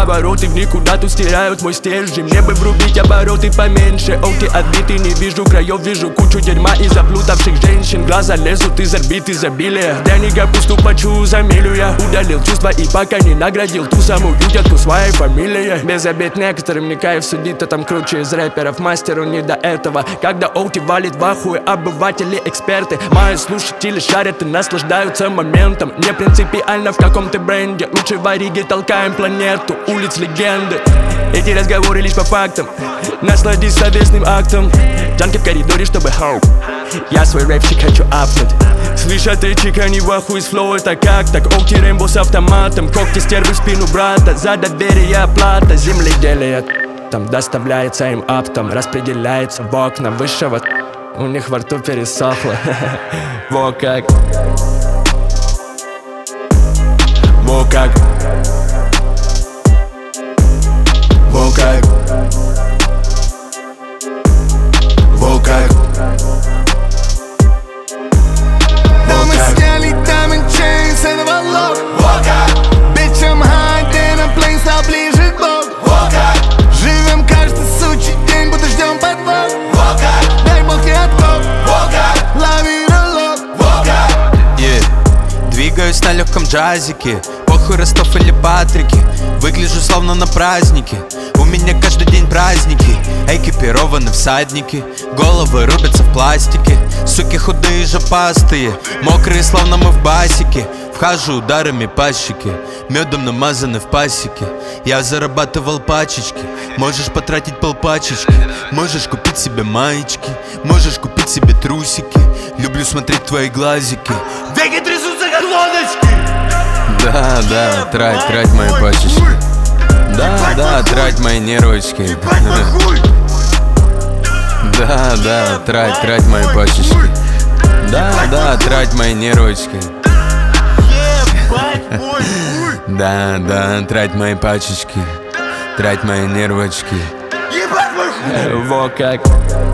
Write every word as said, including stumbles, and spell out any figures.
повороты в никуда тут стирают мой стержень. Мне бы врубить обороты поменьше. Оки отбиты, не вижу краев, вижу кучу дерьма и заплутавших женщин. Глаза лезут из орбит изобилия. Дряни капусту почу за милю. Я удалил чувства и пока не наградил ту самую детку своей фамилией. Без обид некоторым не кайф судить, а там круче из рэперов. Мастеру не до этого. Когда Оки валит в ахуе, обыватели, эксперты. Мои слушатели шарят и наслаждаются моментом. Не принципиально в каком ты бренде. Лучше в Ориге толкаем планету улиц легенды. Эти разговоры лишь по фактам. Насладись совместным актом. Джанки в коридоре, чтобы хоу. Я свой рэпчик хочу апнуть. Слышат речи, они в ахуе с флоу. Это как так? Оки Рэмбо с автоматом. Когти стервы в спину брата. За доверие оплата. Земледелие там доставляется им аптом. Распределяется в окна высшего. У них во рту пересохло. Во как. Во как. Во как. Во как. Да мы сняли diamond chain с этого лог. Bitch, I'm high, then I'm playing, стал ближе к Богу. Живем каждый сучий день, будто ждем подвох. Дай бог и откоп. Лови ролок. Yeah. Двигаюсь на легком джазике. Похуй Ростов или Патрики. Выгляжу словно на празднике. У меня каждый день праздники. Экипированы всадники. Головы рубятся в пластике. Суки худые, жопастые. Мокрые, словно мы в басике. Вхожу ударами по щеке. Медом намазаны в пасеке. Я зарабатывал пачечки. Можешь потратить полпачечки. Можешь купить себе маечки. Можешь купить себе трусики. Люблю смотреть твои глазики. Веки трясутся, как лодочки. Да, да, трать, трать мои пачечки. Да, да, трать мои нервочки. Да, да, трать, трать мои пачечки. Да, да, трать мои нервочки. Да, да, трать мои пачечки. Трать мои нервочки. Во как.